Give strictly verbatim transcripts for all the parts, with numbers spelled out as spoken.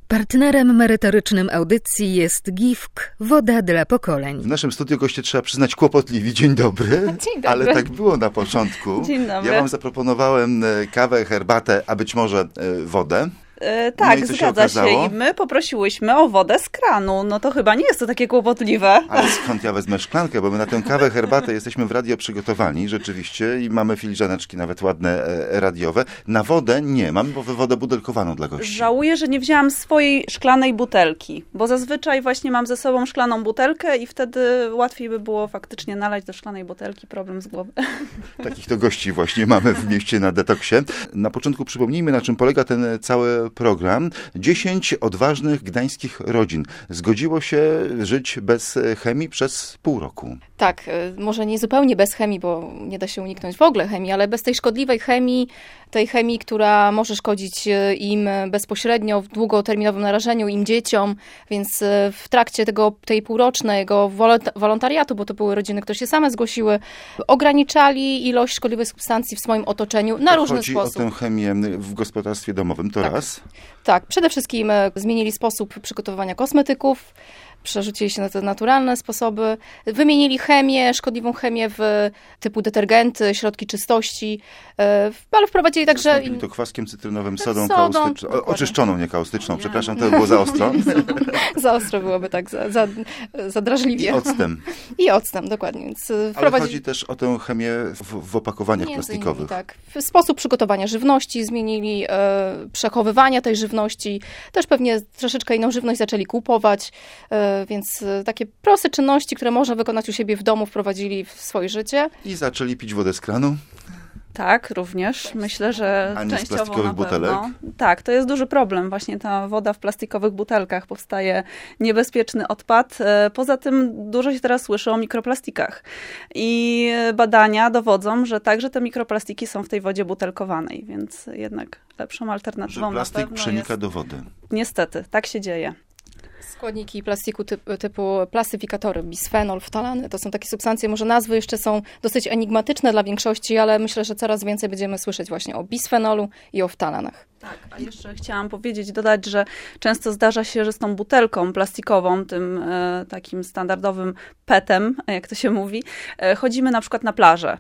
Partnerem merytorycznym audycji jest G I F K, woda dla pokoleń. W naszym studiu goście, trzeba przyznać, kłopotliwi. Dzień dobry. Dzień dobry. Ale tak było na początku. Dzień dobry. Ja wam zaproponowałem kawę, herbatę, a być może wodę. Yy, tak, no się zgadza się. I my poprosiłyśmy o wodę z kranu. No to chyba nie jest to takie kłopotliwe. Ale skąd ja wezmę szklankę? Bo my na tę kawę, herbatę jesteśmy w radio przygotowani, rzeczywiście, i mamy filiżaneczki nawet ładne, e, radiowe. Na wodę nie mam, bo wodę butelkowaną dla gości. Żałuję, że nie wzięłam swojej szklanej butelki, bo zazwyczaj właśnie mam ze sobą szklaną butelkę i wtedy łatwiej by było faktycznie nalać do szklanej butelki, problem z głowy. Takich to gości właśnie mamy w mieście na Detoksie. Na początku przypomnijmy, na czym polega ten cały program. Dziesięć odważnych gdańskich rodzin zgodziło się żyć bez chemii przez pół roku. Tak, może nie zupełnie bez chemii, bo nie da się uniknąć w ogóle chemii, ale bez tej szkodliwej chemii, tej chemii, która może szkodzić im bezpośrednio w długoterminowym narażeniu, im dzieciom, więc w trakcie tego, tej półrocznego wolontariatu, bo to były rodziny, które się same zgłosiły, ograniczali ilość szkodliwych substancji w swoim otoczeniu na różny Chodzi sposób. Chodzi o tę chemię w gospodarstwie domowym, to tak. raz. Tak, przede wszystkim zmienili sposób przygotowywania kosmetyków, przerzucili się na te naturalne sposoby, wymienili chemię, szkodliwą chemię w typu detergenty, środki czystości, ale wprowadzili także... Zastąpili to kwaskiem cytrynowym, sodą, sodą kaustyczną, o, oczyszczoną, nie kaustyczną, przepraszam, to było za ostro. Za ostro byłoby, tak, za, za, za drażliwie. I octem. I octem, dokładnie. Więc wprowadzi... Ale chodzi też o tę chemię w, w opakowaniach Między plastikowych. Innymi, tak. Sposób przygotowania żywności zmienili, e, przechowywania tej żywności, też pewnie troszeczkę inną żywność zaczęli kupować, e, więc takie proste czynności, które można wykonać u siebie w domu, wprowadzili w swoje życie. I zaczęli pić wodę z kranu. Tak, również. Myślę, że A nie z częściowo plastikowych na butelek? pewno. Tak, to jest duży problem. Właśnie ta woda w plastikowych butelkach, powstaje niebezpieczny odpad. Poza tym dużo się teraz słyszy o mikroplastikach. I badania dowodzą, że także te mikroplastiki są w tej wodzie butelkowanej, więc jednak lepszą alternatywą Że plastik na pewno przenika jest... do wody. Niestety, tak się dzieje. Składniki plastiku typu, typu plastyfikatory, bisfenol, ftalany, to są takie substancje, może nazwy jeszcze są dosyć enigmatyczne dla większości, ale myślę, że coraz więcej będziemy słyszeć właśnie o bisfenolu i o ftalanach. Tak, a jeszcze chciałam powiedzieć, dodać, że często zdarza się, że z tą butelką plastikową, tym e, takim standardowym petem, jak to się mówi, e, chodzimy na przykład na plażę,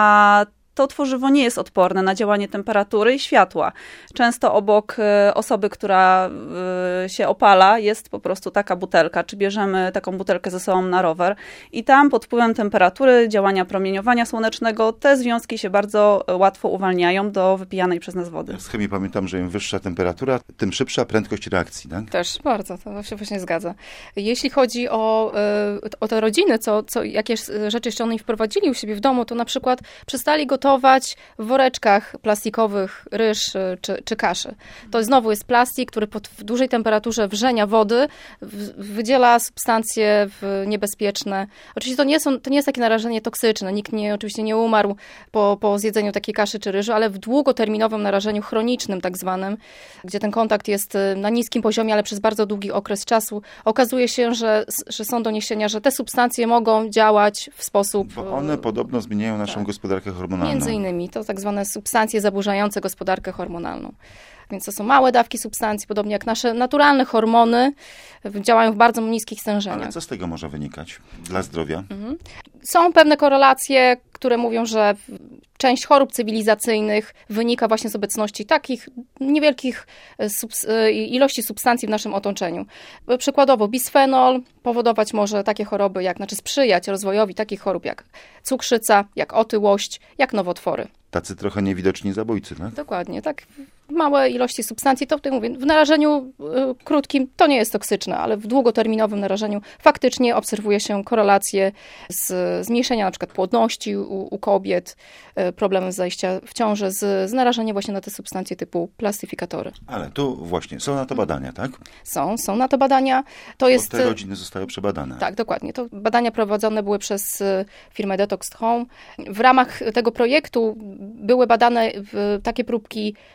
a to tworzywo nie jest odporne na działanie temperatury i światła. Często obok osoby, która się opala, jest po prostu taka butelka, czy bierzemy taką butelkę ze sobą na rower i tam pod wpływem temperatury, działania promieniowania słonecznego, te związki się bardzo łatwo uwalniają do wypijanej przez nas wody. Z chemii pamiętam, że im wyższa temperatura, tym szybsza prędkość reakcji, tak? Też, bardzo, to się właśnie zgadza. Jeśli chodzi o, o te rodziny, co, co, jakie rzeczy jeszcze oni wprowadzili u siebie w domu, to na przykład przestali gotować w woreczkach plastikowych ryż czy, czy kaszy. To znowu jest plastik, który pod w dużej temperaturze wrzenia wody w, wydziela substancje niebezpieczne. Oczywiście to nie, są, to nie jest takie narażenie toksyczne. Nikt nie, oczywiście nie umarł po, po zjedzeniu takiej kaszy czy ryżu, ale w długoterminowym narażeniu chronicznym tak zwanym, gdzie ten kontakt jest na niskim poziomie, ale przez bardzo długi okres czasu, okazuje się, że, że są doniesienia, że te substancje mogą działać w sposób... Bo one podobno zmieniają naszą tak. gospodarkę hormonalną. Między innymi to tak zwane substancje zaburzające gospodarkę hormonalną. Więc to są małe dawki substancji, podobnie jak nasze naturalne hormony, działają w bardzo niskich stężeniach. Ale co z tego może wynikać dla zdrowia? Mhm. Są pewne korelacje, które mówią, że część chorób cywilizacyjnych wynika właśnie z obecności takich niewielkich subs- ilości substancji w naszym otoczeniu. Przykładowo bisfenol powodować może takie choroby, jak, znaczy sprzyjać rozwojowi takich chorób jak cukrzyca, jak otyłość, jak nowotwory. Tacy trochę niewidoczni zabójcy, tak? Dokładnie, tak. Małe ilości substancji, to tutaj mówię, w narażeniu y, krótkim to nie jest toksyczne, ale w długoterminowym narażeniu faktycznie obserwuje się korelację z zmniejszenia na przykład płodności u, u kobiet, y, problemy z zajścia w ciążę, z, z narażeniem właśnie na te substancje typu plastyfikatory. Ale tu właśnie, są na to badania, tak? Są, są na to badania. To jest... Bo te rodziny zostały przebadane. Tak, dokładnie. To badania prowadzone były przez firmę Detox Home. W ramach tego projektu były badane takie próbki jak mor,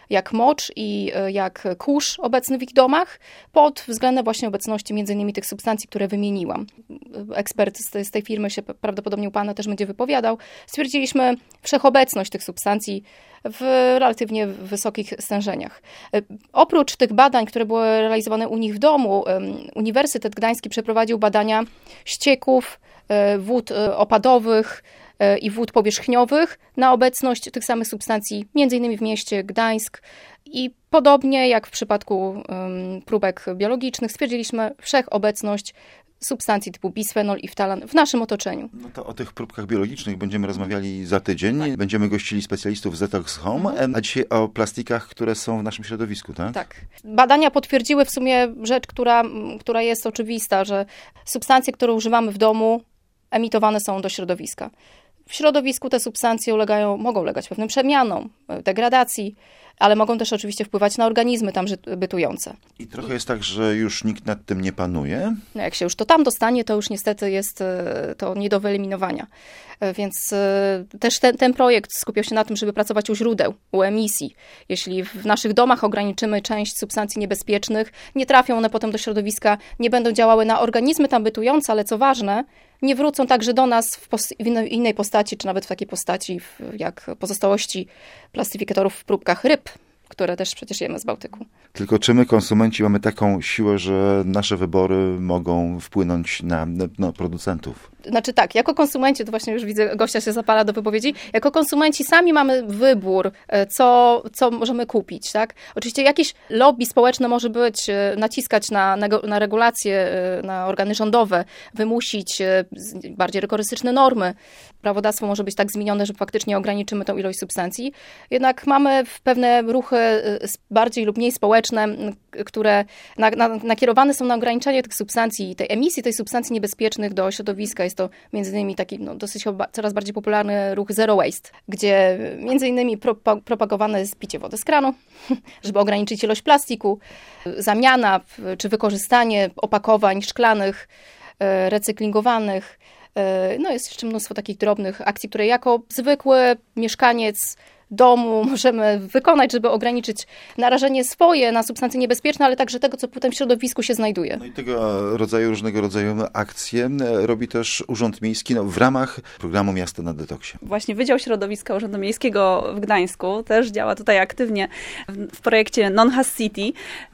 mocz i jak kurz obecny w ich domach, pod względem właśnie obecności między innymi tych substancji, które wymieniłam. Ekspert z tej, z tej firmy się prawdopodobnie u Pana też będzie wypowiadał. Stwierdziliśmy wszechobecność tych substancji w relatywnie wysokich stężeniach. Oprócz tych badań, które były realizowane u nich w domu, Uniwersytet Gdański przeprowadził badania ścieków, wód opadowych i wód powierzchniowych na obecność tych samych substancji, między innymi w mieście Gdańsk. I podobnie jak w przypadku um, próbek biologicznych, stwierdziliśmy wszechobecność substancji typu bisfenol i ftalan w naszym otoczeniu. No to o tych próbkach biologicznych będziemy rozmawiali za tydzień. Tak. Będziemy gościli specjalistów z Detox Home, mhm. a dzisiaj o plastikach, które są w naszym środowisku, tak? Tak. Badania potwierdziły w sumie rzecz, która, która jest oczywista, że substancje, które używamy w domu, emitowane są do środowiska. W środowisku te substancje ulegają, mogą ulegać pewnym przemianom, degradacji, ale mogą też oczywiście wpływać na organizmy tam bytujące. I trochę jest tak, że już nikt nad tym nie panuje? No jak się już to tam dostanie, to już niestety jest to nie do wyeliminowania. Więc też ten, ten projekt skupiał się na tym, żeby pracować u źródeł, u emisji. Jeśli w naszych domach ograniczymy część substancji niebezpiecznych, nie trafią one potem do środowiska, nie będą działały na organizmy tam bytujące, ale co ważne, nie wrócą także do nas w, pos- w innej postaci, czy nawet w takiej postaci jak pozostałości plastyfikatorów w próbkach ryb, które też przecież jemy z Bałtyku. Tylko czy my, konsumenci, mamy taką siłę, że nasze wybory mogą wpłynąć na no, producentów? Znaczy tak, jako konsumenci, to właśnie już widzę, gościa się zapala do wypowiedzi, jako konsumenci sami mamy wybór, co, co możemy kupić, tak? Oczywiście jakieś lobby społeczne może być, naciskać na, na, na regulacje, na organy rządowe, wymusić bardziej rygorystyczne normy. Prawodawstwo może być tak zmienione, że faktycznie ograniczymy tą ilość substancji. Jednak mamy pewne ruchy bardziej lub mniej społeczne, które na, na, nakierowane są na ograniczanie tych substancji, tej emisji tej substancji niebezpiecznych do środowiska. Jest to między innymi taki no, dosyć coraz bardziej popularny ruch Zero Waste, gdzie między innymi propa- propagowane jest picie wody z kranu, żeby ograniczyć ilość plastiku, zamiana czy wykorzystanie opakowań szklanych, recyklingowanych. No jest jeszcze mnóstwo takich drobnych akcji, które jako zwykły mieszkaniec domu możemy wykonać, żeby ograniczyć narażenie swoje na substancje niebezpieczne, ale także tego, co potem w środowisku się znajduje. No i tego rodzaju, różnego rodzaju akcje robi też Urząd Miejski no, w ramach programu Miasto na Detoksie. Właśnie Wydział Środowiska Urzędu Miejskiego w Gdańsku też działa tutaj aktywnie w, w projekcie Non-Has City.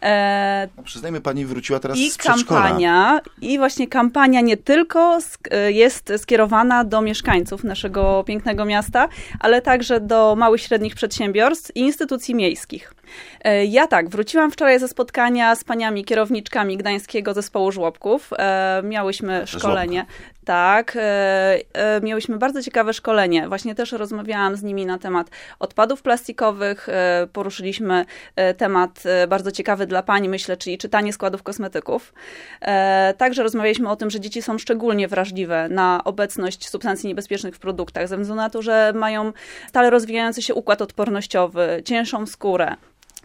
E, no, przyznajmy, pani wróciła teraz i z przedszkola. kampania, I właśnie kampania nie tylko sk- jest skierowana do mieszkańców naszego pięknego miasta, ale także do małych średnich przedsiębiorstw i instytucji miejskich. Ja tak, wróciłam wczoraj ze spotkania z paniami kierowniczkami Gdańskiego Zespołu Żłobków. Miałyśmy szkolenie. Żłobka. Tak, miałyśmy bardzo ciekawe szkolenie. Właśnie też rozmawiałam z nimi na temat odpadów plastikowych. Poruszyliśmy temat bardzo ciekawy dla pań, myślę, czyli czytanie składów kosmetyków. Także rozmawialiśmy o tym, że dzieci są szczególnie wrażliwe na obecność substancji niebezpiecznych w produktach, ze względu na to, że mają stale rozwijający się układ odpornościowy, cięższą skórę.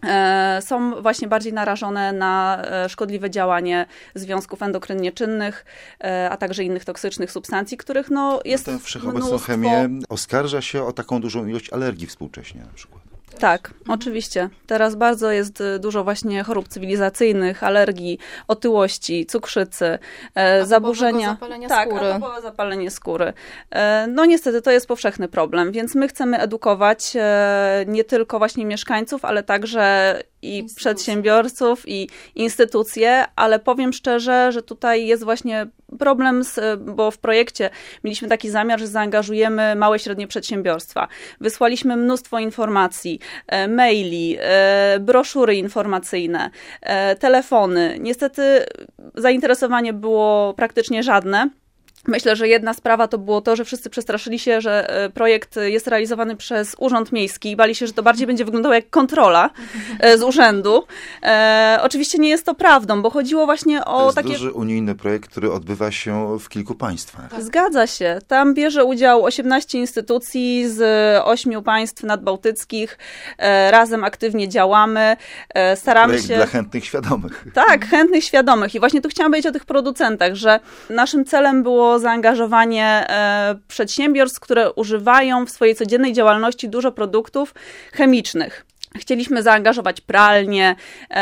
Są właśnie bardziej narażone na szkodliwe działanie związków endokrynnie czynnych, a także innych toksycznych substancji, których no jest no tę wszechobecną mnóstwo. chemię oskarża się o taką dużą ilość alergii współcześnie na przykład. Tak, oczywiście. Teraz bardzo jest dużo właśnie chorób cywilizacyjnych, alergii, otyłości, cukrzycy, e, zaburzenia. Zapalenia tak, skóry. atopowe zapalenie skóry. E, no niestety to jest powszechny problem, więc my chcemy edukować e, nie tylko właśnie mieszkańców, ale także i Instytucje. przedsiębiorców, i instytucje, ale powiem szczerze, że tutaj jest właśnie problem, z, bo w projekcie mieliśmy taki zamiar, że zaangażujemy małe i średnie przedsiębiorstwa. Wysłaliśmy mnóstwo informacji, e, maili, e, broszury informacyjne, e, telefony. Niestety zainteresowanie było praktycznie żadne. Myślę, że jedna sprawa to było to, że wszyscy przestraszyli się, że projekt jest realizowany przez Urząd Miejski i bali się, że to bardziej będzie wyglądało jak kontrola z urzędu. E, oczywiście nie jest to prawdą, bo chodziło właśnie o to jest takie... duży unijny projekt, który odbywa się w kilku państwach. Tak. Zgadza się. Tam bierze udział osiemnaście instytucji z ośmiu państw nadbałtyckich. E, razem aktywnie działamy. E, staramy projekt się... dla chętnych, świadomych. Tak, chętnych, świadomych. I właśnie tu chciałam powiedzieć o tych producentach, że naszym celem było zaangażowanie e, przedsiębiorstw, które używają w swojej codziennej działalności dużo produktów chemicznych. Chcieliśmy zaangażować pralnie,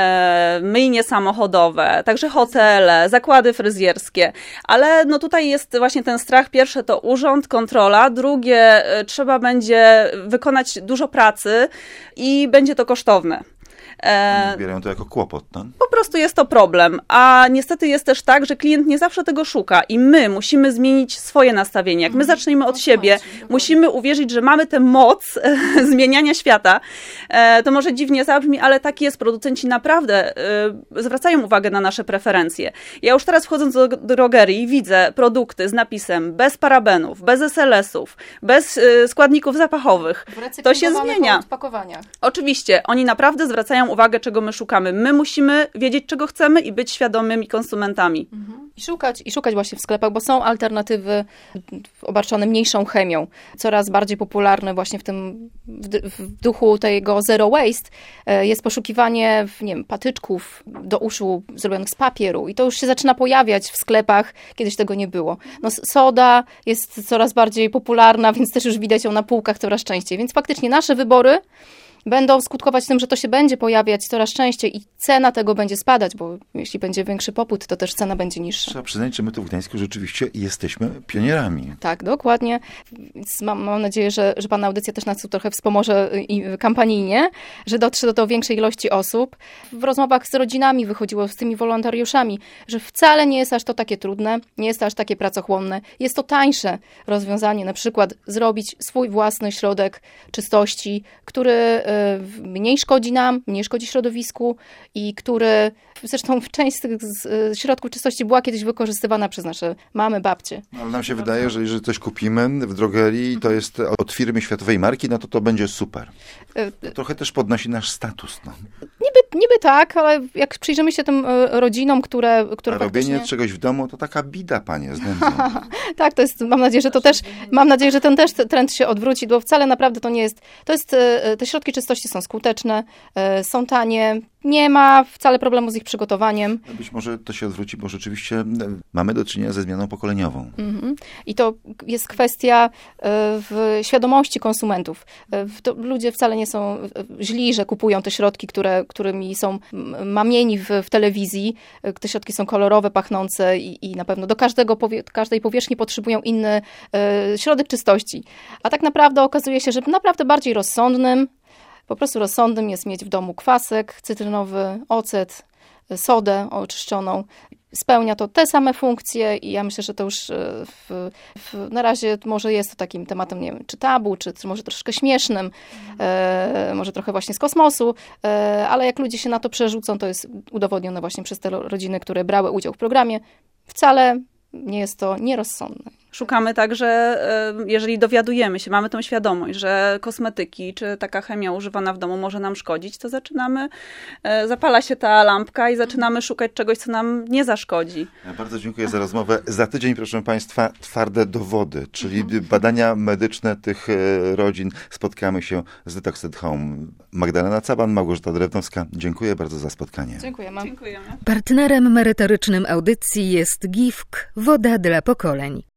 e, myjnie samochodowe, także hotele, zakłady fryzjerskie, ale no tutaj jest właśnie ten strach. Pierwsze to urząd, kontrola, drugie e, trzeba będzie wykonać dużo pracy i będzie to kosztowne. Oni odbierają to jako kłopot, no? Po prostu jest to problem, a niestety jest też tak, że klient nie zawsze tego szuka i my musimy zmienić swoje nastawienie. Jak my zaczniemy od siebie, musimy uwierzyć, że mamy tę moc zmieniania świata. To może dziwnie zabrzmi, ale tak jest. Producenci naprawdę zwracają uwagę na nasze preferencje. Ja już teraz wchodząc do drogerii widzę produkty z napisem bez parabenów, bez es el esów, bez składników zapachowych. To się zmienia. Oczywiście, oni naprawdę zwracają uwagę, czego my szukamy. My musimy wiedzieć, czego chcemy i być świadomymi konsumentami. Mhm. I szukać, i szukać właśnie w sklepach, bo są alternatywy obarczone mniejszą chemią, coraz bardziej popularne właśnie w tym w, w duchu tego zero waste jest poszukiwanie, nie wiem, patyczków do uszu zrobionych z papieru i to już się zaczyna pojawiać w sklepach, kiedyś tego nie było. No, soda jest coraz bardziej popularna, więc też już widać ją na półkach coraz częściej, więc faktycznie nasze wybory będą skutkować tym, że to się będzie pojawiać coraz częściej i cena tego będzie spadać, bo jeśli będzie większy popyt, to też cena będzie niższa. Trzeba przyznać, że my tu w Gdańsku rzeczywiście jesteśmy pionierami. Tak, dokładnie. Więc mam, mam nadzieję, że, że Pana audycja też nas tu trochę wspomoże i kampanijnie, że dotrze do, do większej ilości osób. W rozmowach z rodzinami wychodziło, z tymi wolontariuszami, że wcale nie jest aż to takie trudne, nie jest aż takie pracochłonne. Jest to tańsze rozwiązanie, na przykład zrobić swój własny środek czystości, który mniej szkodzi nam, mniej szkodzi środowisku i który, zresztą część z tych środków czystości była kiedyś wykorzystywana przez nasze mamy, babcie. Ale nam się wydaje, że jeżeli coś kupimy w drogerii, to jest od firmy światowej marki, no to to będzie super. To trochę też podnosi nasz status. No. Niby, niby tak, ale jak przyjrzymy się tym rodzinom, które, które A robienie faktycznie... czegoś w domu to taka bida, panie, z nędzą. Tak, to jest, mam nadzieję, że to też, mam nadzieję, że ten też trend się odwróci, bo wcale naprawdę to nie jest, to jest, te środki czystości są skuteczne, są tanie, nie ma wcale problemu z ich przygotowaniem. Być może to się odwróci, bo rzeczywiście mamy do czynienia ze zmianą pokoleniową. Mhm. I to jest kwestia w świadomości konsumentów. To ludzie wcale nie są źli, że kupują te środki, które, którymi są mamieni w, w telewizji. Te środki są kolorowe, pachnące i, i na pewno do każdego powie, każdej powierzchni potrzebują inny e, środek czystości. A tak naprawdę okazuje się, że naprawdę bardziej rozsądnym, po prostu rozsądnym jest mieć w domu kwasek cytrynowy, ocet, sodę oczyszczoną. Spełnia to te same funkcje i ja myślę, że to już w, w, na razie może jest to takim tematem, nie wiem, czy tabu, czy, czy może troszkę śmiesznym, e, może trochę właśnie z kosmosu, e, ale jak ludzie się na to przerzucą, to jest udowodnione właśnie przez te rodziny, które brały udział w programie. Wcale nie jest to nierozsądne. Szukamy także, jeżeli dowiadujemy się, mamy tą świadomość, że kosmetyki czy taka chemia używana w domu może nam szkodzić, to zaczynamy, zapala się ta lampka i zaczynamy szukać czegoś, co nam nie zaszkodzi. Bardzo dziękuję za rozmowę. Za tydzień, proszę Państwa, twarde dowody, czyli badania medyczne tych rodzin. Spotkamy się z Detox at Home. Magdalena Caban, Małgorzata Drewnowska. Dziękuję bardzo za spotkanie. Dziękujemy. Dziękujemy. Partnerem merytorycznym audycji jest Gifk, woda dla pokoleń.